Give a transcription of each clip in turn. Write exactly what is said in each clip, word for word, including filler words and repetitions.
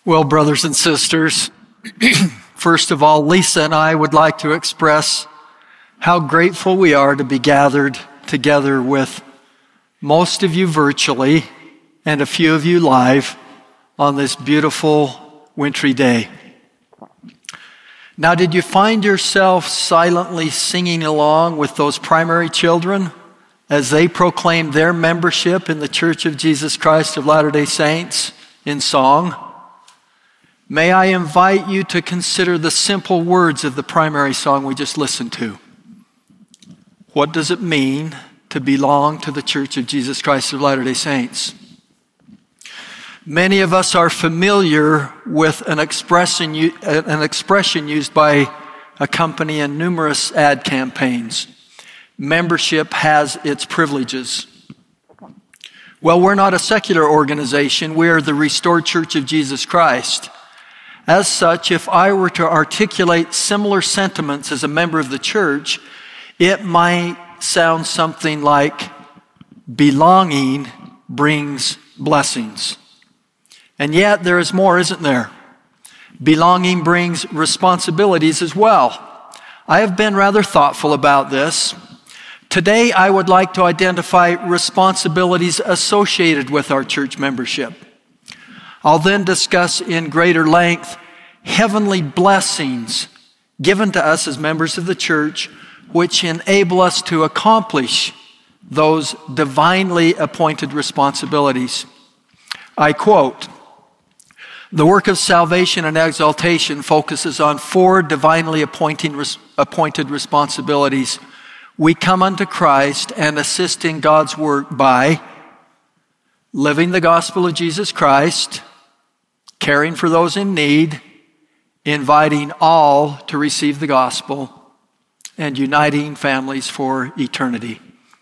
Well, brothers and sisters, first of all, Lisa and I would like to express how grateful we are to be gathered together with most of you virtually and a few of you live on this beautiful wintry day. Now, did you find yourself silently singing along with those primary children as they proclaimed their membership in the Church of Jesus Christ of Latter-day Saints in song? May I invite you to consider the simple words of the primary song we just listened to. What does it mean to belong to the Church of Jesus Christ of Latter-day Saints? Many of us are familiar with an expression, an expression used by a company in numerous ad campaigns. Membership has its privileges. Well, we're not a secular organization. We are the Restored Church of Jesus Christ. As such, if I were to articulate similar sentiments as a member of the church, it might sound something like, belonging brings blessings. And yet there is more, isn't there? Belonging brings responsibilities as well. I have been rather thoughtful about this. Today, I would like to identify responsibilities associated with our church membership. I'll then discuss in greater length heavenly blessings given to us as members of the church, which enable us to accomplish those divinely appointed responsibilities. I quote, "The work of salvation and exaltation focuses on four divinely appointing, appointed responsibilities. We come unto Christ and assist in God's work by living the gospel of Jesus Christ, caring for those in need, inviting all to receive the gospel, and uniting families for eternity."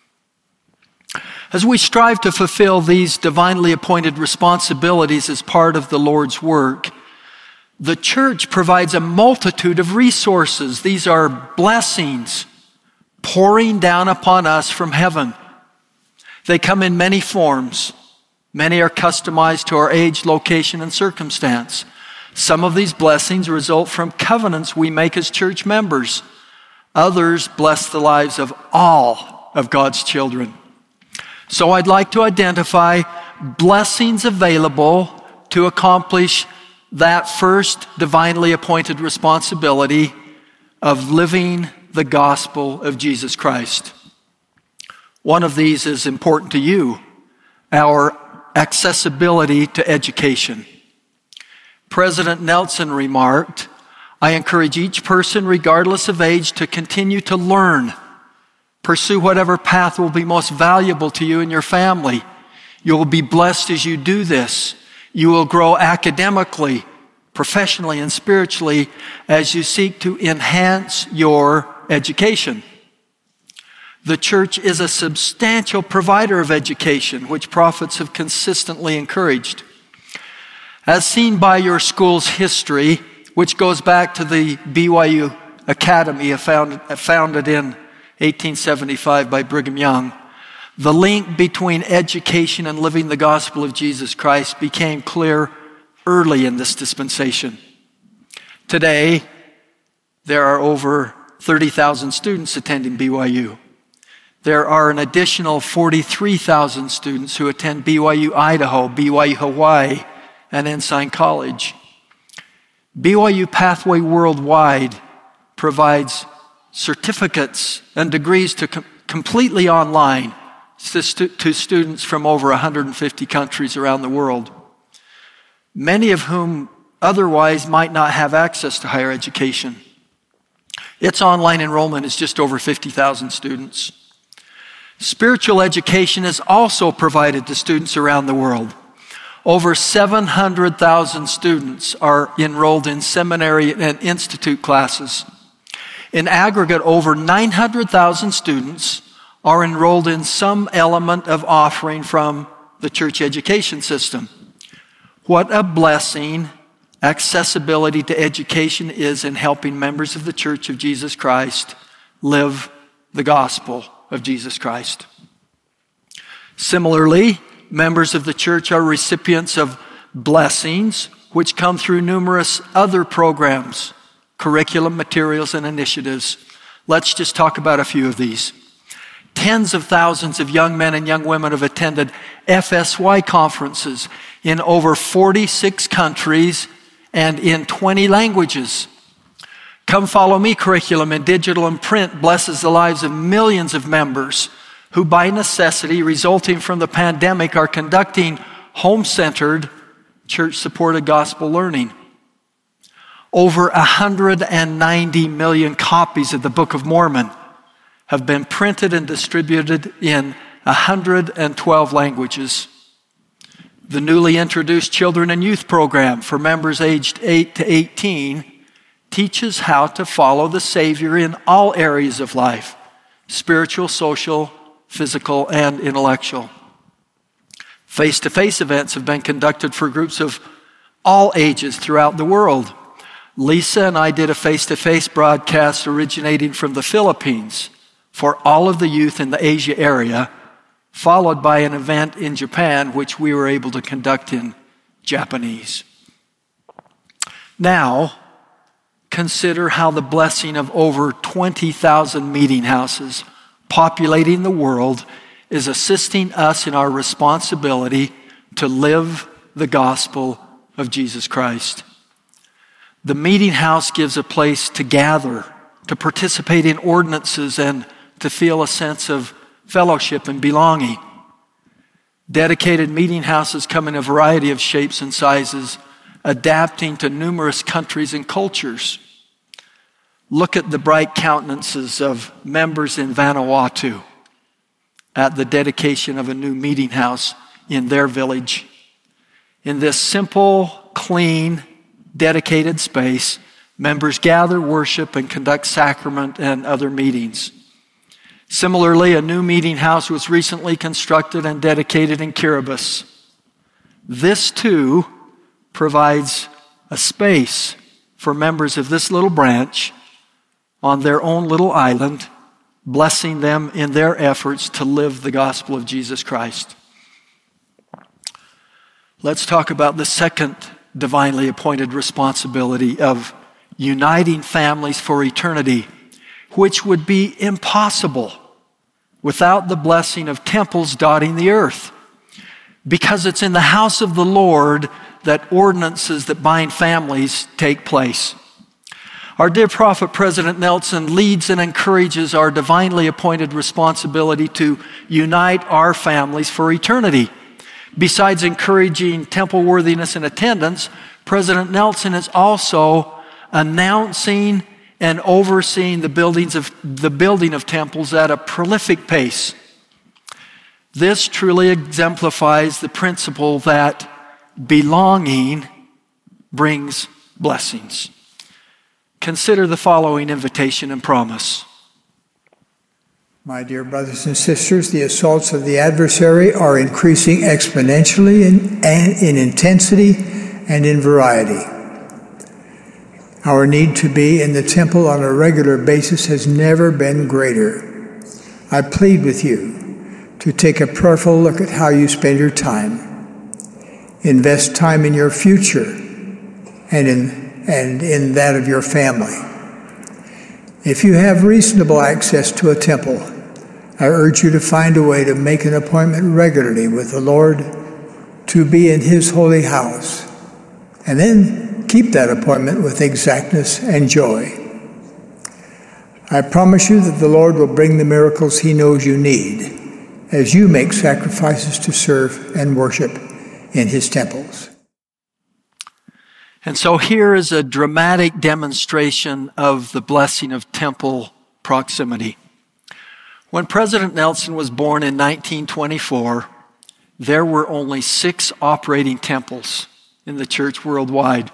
As we strive to fulfill these divinely appointed responsibilities as part of the Lord's work, the church provides a multitude of resources. These are blessings pouring down upon us from heaven. They come in many forms. Many are customized to our age, location, and circumstance. Some of these blessings result from covenants we make as church members. Others bless the lives of all of God's children. So I'd like to identify blessings available to accomplish that first divinely appointed responsibility of living the gospel of Jesus Christ. One of these is important to you, our accessibility to education. President Nelson remarked, "I encourage each person, regardless of age, to continue to learn. Pursue whatever path will be most valuable to you and your family. You will be blessed as you do this. You will grow academically, professionally, and spiritually as you seek to enhance your education." The church is a substantial provider of education, which prophets have consistently encouraged. As seen by your school's history, which goes back to the B Y U Academy founded in eighteen seventy-five by Brigham Young, the link between education and living the gospel of Jesus Christ became clear early in this dispensation. Today, there are over thirty thousand students attending B Y U. There are an additional forty-three thousand students who attend B Y U Idaho, B Y U Hawaii, and Ensign College. B Y U Pathway Worldwide provides certificates and degrees to com- completely online to, stu- to students from over one hundred fifty countries around the world, many of whom otherwise might not have access to higher education. Its online enrollment is just over fifty thousand students. Spiritual education is also provided to students around the world. Over seven hundred thousand students are enrolled in seminary and institute classes. In aggregate, over nine hundred thousand students are enrolled in some element of offering from the church education system. What a blessing accessibility to education is in helping members of the Church of Jesus Christ live the gospel of Jesus Christ. Similarly, members of the church are recipients of blessings which come through numerous other programs, curriculum, materials, and initiatives. Let's just talk about a few of these. Tens of thousands of young men and young women have attended F S Y conferences in over forty-six countries and in twenty languages. Come Follow Me curriculum in digital and print blesses the lives of millions of members who, by necessity resulting from the pandemic, are conducting home-centered, church-supported gospel learning. Over one hundred ninety million copies of the Book of Mormon have been printed and distributed in one hundred twelve languages. The newly introduced Children and Youth Program for members aged eight to eighteen teaches how to follow the Savior in all areas of life, spiritual, social, physical, and intellectual. Face-to-face events have been conducted for groups of all ages throughout the world. Lisa and I did a face-to-face broadcast originating from the Philippines for all of the youth in the Asia area, followed by an event in Japan, which we were able to conduct in Japanese. Now, consider how the blessing of over twenty thousand meeting houses populating the world is assisting us in our responsibility to live the gospel of Jesus Christ. The meeting house gives a place to gather, to participate in ordinances, and to feel a sense of fellowship and belonging. Dedicated meeting houses come in a variety of shapes and sizes, adapting to numerous countries and cultures. Look at the bright countenances of members in Vanuatu at the dedication of a new meeting house in their village. In this simple, clean, dedicated space, members gather, worship, and conduct sacrament and other meetings. Similarly, a new meeting house was recently constructed and dedicated in Kiribati. This too provides a space for members of this little branch on their own little island, blessing them in their efforts to live the gospel of Jesus Christ. Let's talk about the second divinely appointed responsibility of uniting families for eternity, which would be impossible without the blessing of temples dotting the earth. Because it's in the house of the Lord that ordinances that bind families take place. Our dear prophet, President Nelson, leads and encourages our divinely appointed responsibility to unite our families for eternity. Besides encouraging temple worthiness and attendance, President Nelson is also announcing and overseeing the buildings of the building of temples at a prolific pace. This truly exemplifies the principle that belonging brings blessings. Consider the following invitation and promise. My dear brothers and sisters, the assaults of the adversary are increasing exponentially in, in intensity and in variety. Our need to be in the temple on a regular basis has never been greater. I plead with you to take a prayerful look at how you spend your time. Invest time in your future and in and in that of your family. If you have reasonable access to a temple, I urge you to find a way to make an appointment regularly with the Lord to be in His holy house, and then keep that appointment with exactness and joy. I promise you that the Lord will bring the miracles He knows you need as you make sacrifices to serve and worship in His temples. And so here is a dramatic demonstration of the blessing of temple proximity. When President Nelson was born in nineteen twenty-four, there were only six operating temples in the church worldwide.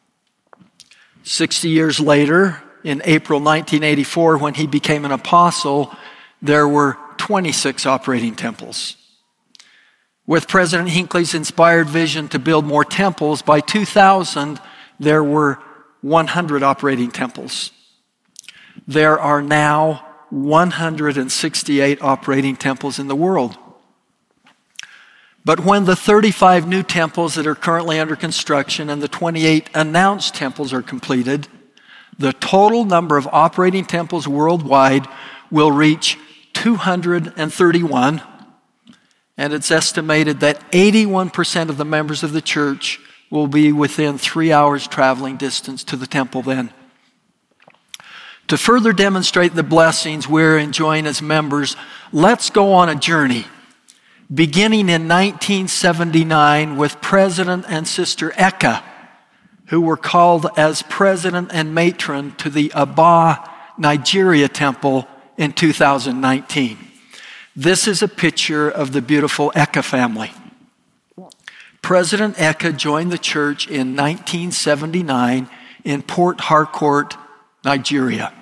Sixty years later, in April nineteen eighty-four, when he became an apostle, there were twenty-six operating temples. With President Hinckley's inspired vision to build more temples, by two thousand, there were one hundred operating temples. There are now one hundred sixty-eight operating temples in the world. But when the thirty-five new temples that are currently under construction and the twenty-eight announced temples are completed, the total number of operating temples worldwide will reach two hundred thirty-one, and it's estimated that eighty-one percent of the members of the church will be within three hours traveling distance to the temple then. To further demonstrate the blessings we're enjoying as members, let's go on a journey. Beginning in nineteen seventy-nine with President and Sister Eka, who were called as President and Matron to the Aba, Nigeria Temple in two thousand nineteen. This is a picture of the beautiful Eka family. President Eka joined the church in nineteen seventy-nine in Port Harcourt, Nigeria.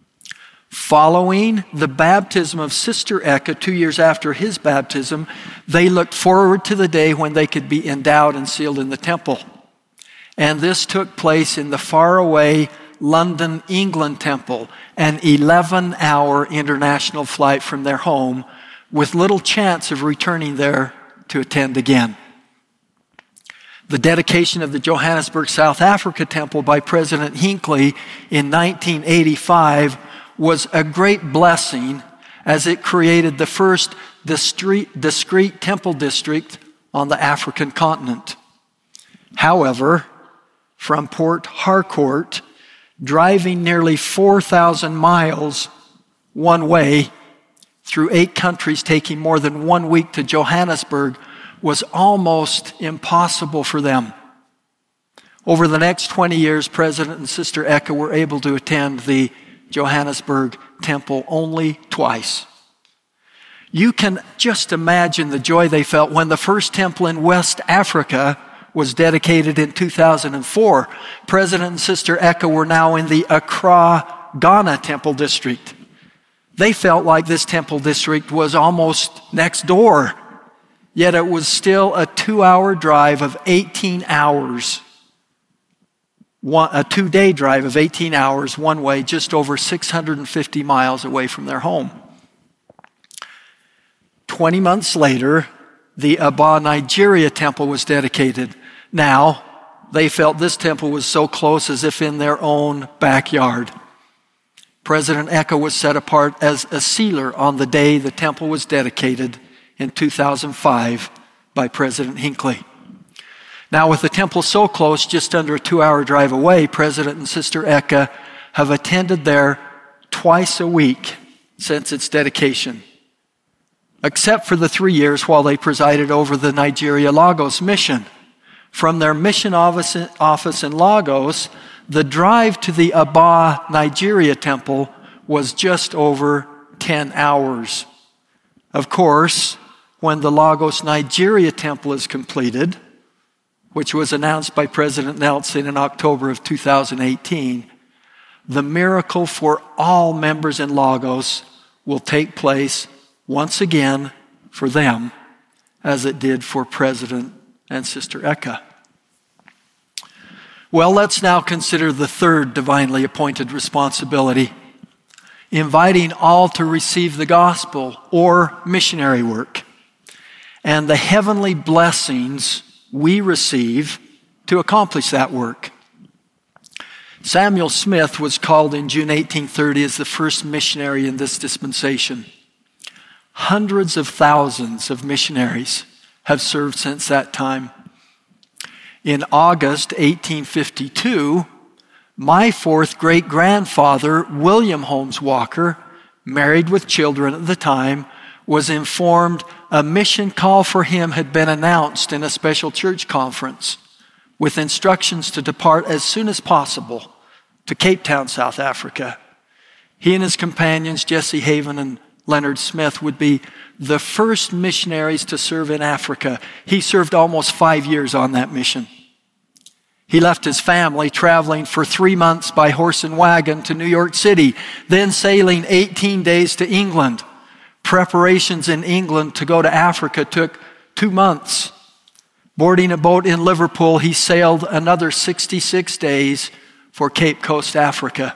Following the baptism of Sister Eka two years after his baptism, they looked forward to the day when they could be endowed and sealed in the temple. And this took place in the faraway London, England temple, an eleven-hour international flight from their home, with little chance of returning there to attend again. The dedication of the Johannesburg, South Africa temple by President Hinckley in nineteen eighty-five was a great blessing, as it created the first discrete, discrete temple district on the African continent. However, from Port Harcourt, driving nearly four thousand miles one way through eight countries, taking more than one week to Johannesburg, was almost impossible for them. Over the next twenty years, President and Sister Eka were able to attend the Johannesburg temple only twice. You can just imagine the joy they felt when the first temple in West Africa was dedicated in two thousand four. President and Sister Eka were now in the Accra, Ghana temple district. They felt like this temple district was almost next door, yet it was still a two-hour drive of eighteen hours. One, a two-day drive of eighteen hours one way, just over six hundred fifty miles away from their home. twenty months later, the Aba, Nigeria temple was dedicated. Now, they felt this temple was so close as if in their own backyard. President Eka was set apart as a sealer on the day the temple was dedicated in two thousand five by President Hinckley. Now, with the temple so close, just under a two-hour drive away, President and Sister Eka have attended there twice a week since its dedication, except for the three years while they presided over the Nigeria Lagos mission. From their mission office in Lagos, the drive to the Aba, Nigeria temple was just over ten hours. Of course, when the Lagos, Nigeria temple is completed, which was announced by President Nelson in October of two thousand eighteen, the miracle for all members in Lagos will take place once again for them, as it did for President and Sister Eka. Well, let's now consider the third divinely appointed responsibility, inviting all to receive the gospel or missionary work, and the heavenly blessings we receive to accomplish that work. Samuel Smith was called in June eighteen thirty as the first missionary in this dispensation. Hundreds of thousands of missionaries have served since that time. In August eighteen fifty-two, my fourth great-grandfather, William Holmes Walker, married with children at the time, was informed a mission call for him had been announced in a special church conference with instructions to depart as soon as possible to Cape Town, South Africa. He and his companions, Jesse Haven and Leonard Smith, would be the first missionaries to serve in Africa. He served almost five years on that mission. He left his family traveling for three months by horse and wagon to New York City, then sailing eighteen days to England. Preparations in England to go to Africa took two months. Boarding a boat in Liverpool, he sailed another sixty-six days for Cape Coast, Africa.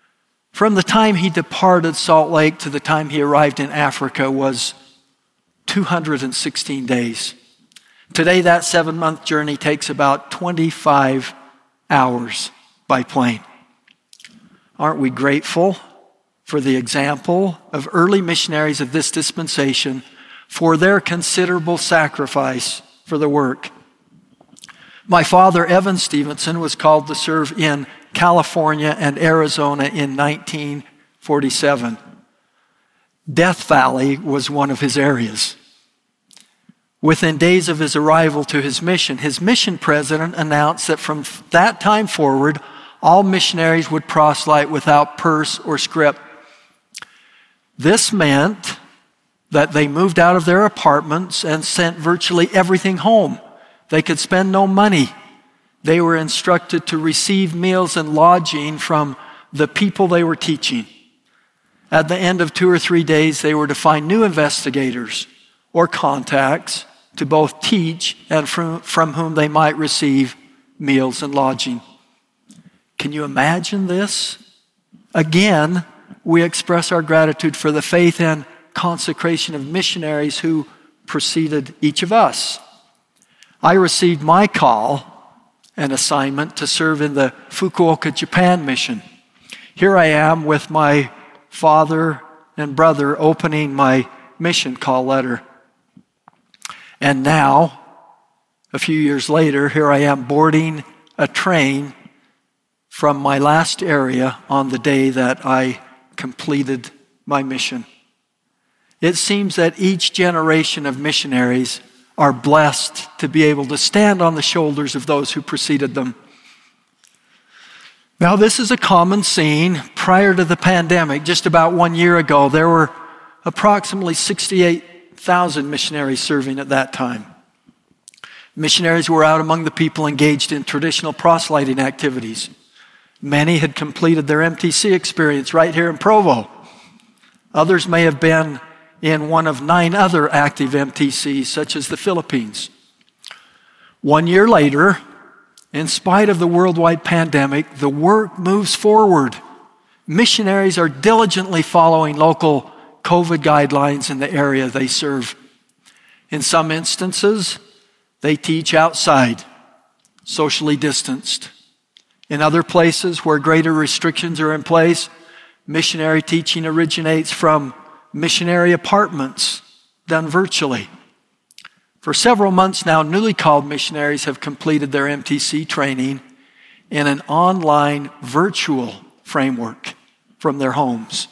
From the time he departed Salt Lake to the time he arrived in Africa was two hundred sixteen days. Today, that seven-month journey takes about twenty-five hours by plane. Aren't we grateful for the example of early missionaries of this dispensation for their considerable sacrifice for the work? My father, Evan Stevenson, was called to serve in California and Arizona in nineteen forty-seven. Death Valley was one of his areas. Within days of his arrival to his mission, his mission president announced that from that time forward, all missionaries would proselyte without purse or scrip. This meant that they moved out of their apartments and sent virtually everything home. They could spend no money. They were instructed to receive meals and lodging from the people they were teaching. At the end of two or three days, they were to find new investigators or contacts to both teach and from, from whom they might receive meals and lodging. Can you imagine this? Again, we express our gratitude for the faith and consecration of missionaries who preceded each of us. I received my call and assignment to serve in the Fukuoka, Japan mission. Here I am with my father and brother opening my mission call letter. And now, a few years later, here I am boarding a train from my last area on the day that I completed my mission. It seems that each generation of missionaries are blessed to be able to stand on the shoulders of those who preceded them. Now, this is a common scene. Prior to the pandemic, just about one year ago, there were approximately sixty-eight thousand missionaries serving at that time. Missionaries were out among the people engaged in traditional proselyting activities. Many had completed their M T C experience right here in Provo. Others may have been in one of nine other active M T Cs, such as the Philippines. One year later, in spite of the worldwide pandemic, the work moves forward. Missionaries are diligently following local COVID guidelines in the area they serve. In some instances, they teach outside, socially distanced. In other places where greater restrictions are in place, missionary teaching originates from missionary apartments done virtually. For several months now, newly called missionaries have completed their M T C training in an online virtual framework from their homes.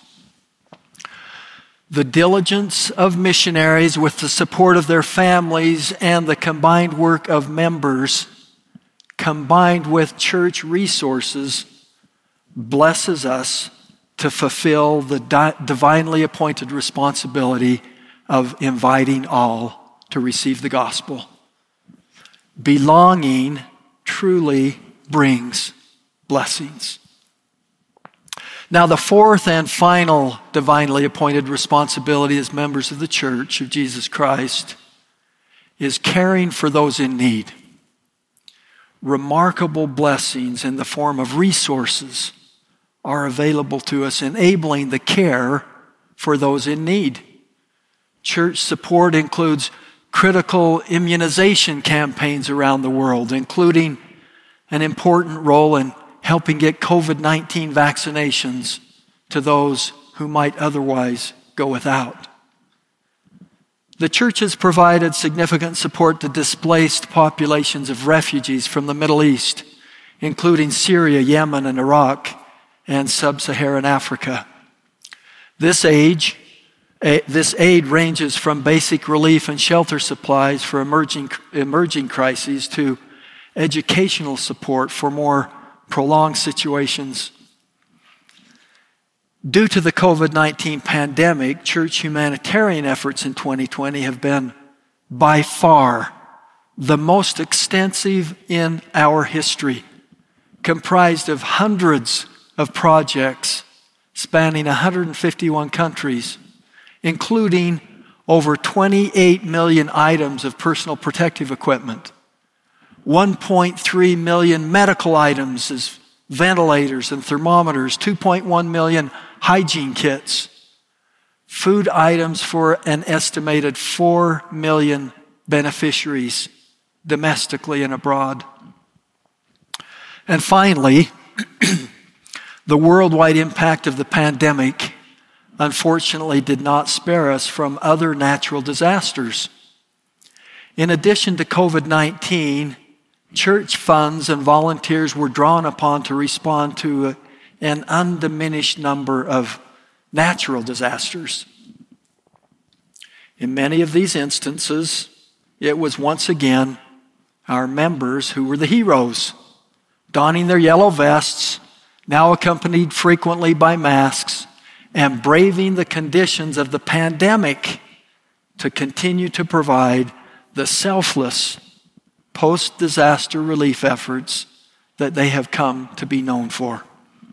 The diligence of missionaries with the support of their families and the combined work of members, combined with church resources, blesses us to fulfill the di- divinely appointed responsibility of inviting all to receive the gospel. Belonging truly brings blessings. Now, the fourth and final divinely appointed responsibility as members of the Church of Jesus Christ is caring for those in need. Remarkable blessings in the form of resources are available to us, enabling the care for those in need. Church support includes critical immunization campaigns around the world, including an important role in helping get COVID nineteen vaccinations to those who might otherwise go without. The church has provided significant support to displaced populations of refugees from the Middle East, including Syria, Yemen, and Iraq, and sub-Saharan Africa. This age, this aid ranges from basic relief and shelter supplies for emerging, emerging crises to educational support for more prolonged situations. Due to the COVID nineteen pandemic, church humanitarian efforts in twenty twenty have been by far the most extensive in our history, comprised of hundreds of projects spanning one hundred fifty-one countries, including over twenty-eight million items of personal protective equipment, one point three million medical items as ventilators and thermometers, two point one million hygiene kits, food items for an estimated four million beneficiaries domestically and abroad. And finally, the worldwide impact of the pandemic unfortunately did not spare us from other natural disasters. In addition to COVID nineteen, church funds and volunteers were drawn upon to respond to an undiminished number of natural disasters. In many of these instances, it was once again our members who were the heroes, donning their yellow vests, now accompanied frequently by masks, and braving the conditions of the pandemic to continue to provide the selfless post-disaster relief efforts that they have come to be known for.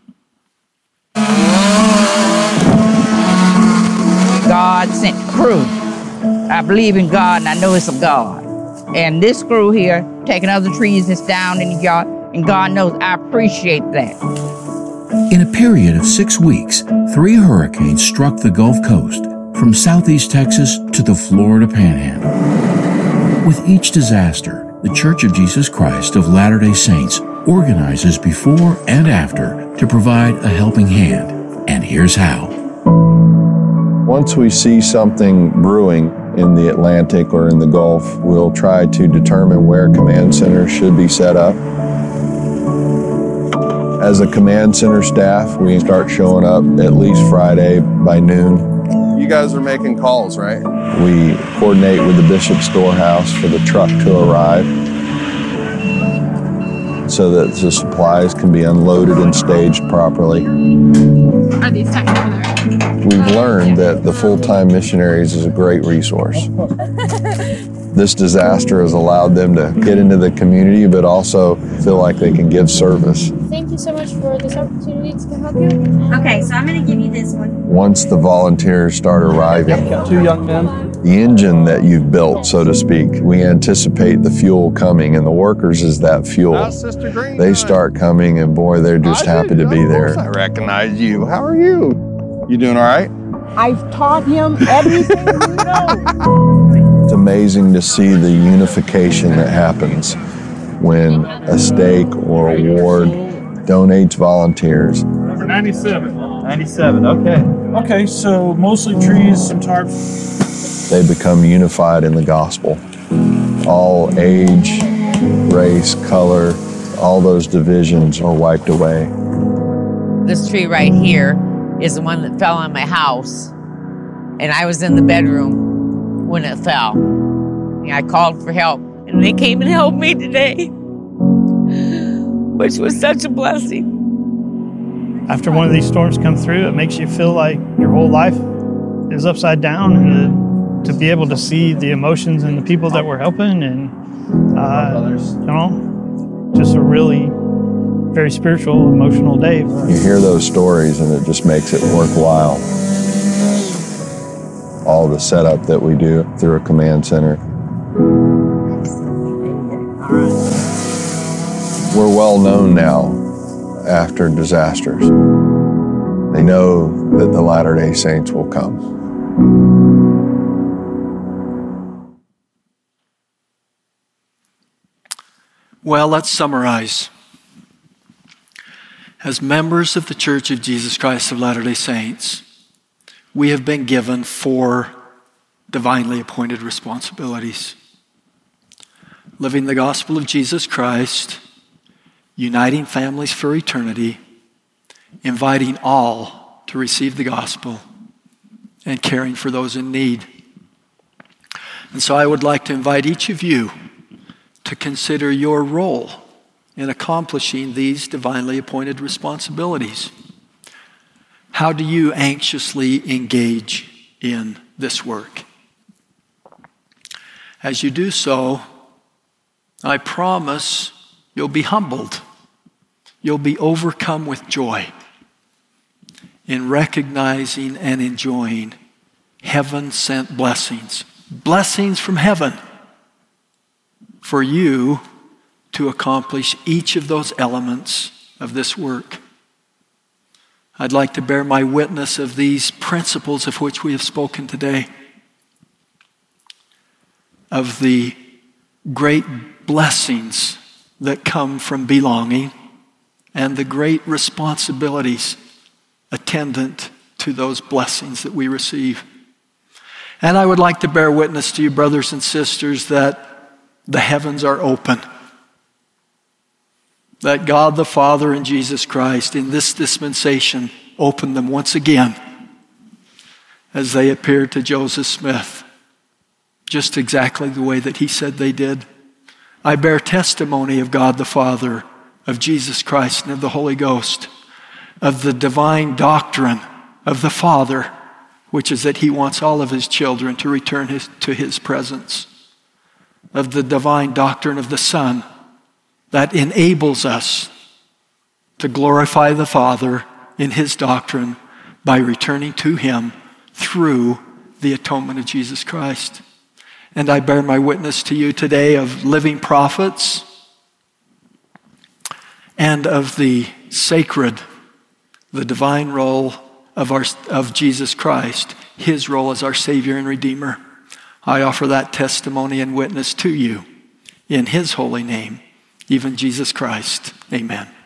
God sent crew. I believe in God and I know it's a God. And this crew here, taking other trees that's down in the yard, and God knows I appreciate that. In a period of six weeks, three hurricanes struck the Gulf Coast, from southeast Texas to the Florida Panhandle. With each disaster, the Church of Jesus Christ of Latter-day Saints organizes before and after to provide a helping hand. And here's how. Once we see something brewing in the Atlantic or in the Gulf, we'll try to determine where command centers should be set up. As a command center staff, we start showing up at least Friday by noon. You guys are making calls, right? We coordinate with the Bishop's Storehouse for the truck to arrive so that the supplies can be unloaded and staged properly. Are these tucked over there? We've learned that the full-time missionaries is a great resource. This disaster has allowed them to get into the community, but also feel like they can give service. Thank you so much for this opportunity to help you. Okay, so I'm going to give you this one. Once the volunteers start arriving, Two young men. the engine that you've built, so to speak, we anticipate the fuel coming, and the workers is that fuel. They start coming, and boy, they're just happy to be there. I recognize you. How are you? You doing all right? I've taught him everything he knows. It's amazing to see the unification that happens when a stake or a ward donates volunteers. Number ninety-seven. ninety-seven, okay. Okay, so mostly trees, some tarp. They become unified in the gospel. All age, race, color, all those divisions are wiped away. This tree right here is the one that fell on my house. And I was in the bedroom when it fell. And I called for help, and they came and helped me today, which was such a blessing. After one of these storms come through, it makes you feel like your whole life is upside down, and to, to be able to see the emotions and the people that we're helping, and uh, you know, just a really very spiritual, emotional day. You hear those stories, and it just makes it worthwhile. All the setup that we do through a command center. We're well known now after disasters. They know that the Latter-day Saints will come. Well, let's summarize. As members of the Church of Jesus Christ of Latter-day Saints, we have been given four divinely appointed responsibilities: living the gospel of Jesus Christ, uniting families for eternity, inviting all to receive the gospel, and caring for those in need. And so I would like to invite each of you to consider your role in accomplishing these divinely appointed responsibilities. How do you anxiously engage in this work? As you do so, I promise you'll be humbled. You'll be overcome with joy in recognizing and enjoying heaven-sent blessings. Blessings from heaven for you to accomplish each of those elements of this work. I'd like to bear my witness of these principles of which we have spoken today, of the great blessings that come from belonging and the great responsibilities attendant to those blessings that we receive. And I would like to bear witness to you, brothers and sisters, that the heavens are open. That God the Father and Jesus Christ in this dispensation opened them once again as they appeared to Joseph Smith, just exactly the way that he said they did. I bear testimony of God the Father, of Jesus Christ, and of the Holy Ghost, of the divine doctrine of the Father, which is that he wants all of his children to return his, to his presence, of the divine doctrine of the Son, that enables us to glorify the Father in his doctrine by returning to him through the atonement of Jesus Christ. And I bear my witness to you today of living prophets and of the sacred, the divine role of, our, of Jesus Christ, his role as our Savior and Redeemer. I offer that testimony and witness to you in his holy name, even Jesus Christ. Amen.